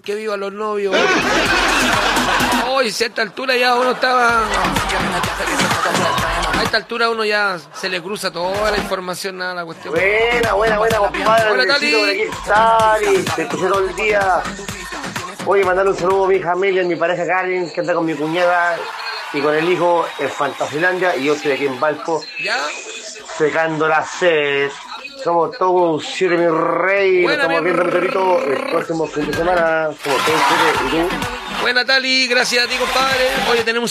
que vivan los novios. Hoy, a esta altura ya uno estaba... A esta altura uno ya se le cruza toda la información, nada, la cuestión. Buena, compadre. Hola, Tali. Por aquí, Tali. Te escuché todo el día. Oye, mandarle un saludo a mi hija Amelia, mi pareja Karen, que anda con mi cuñada y con el hijo en Fantasilandia, y yo estoy aquí en Valpo, ¿Ya? secando la sed. Somos todos un Siri, mi rey. Nos estamos viendo, Meteorito, el próximo fin de semana. Somos todos Siri y tú. Buena, Tali, gracias a ti, compadre. Oye, tenemos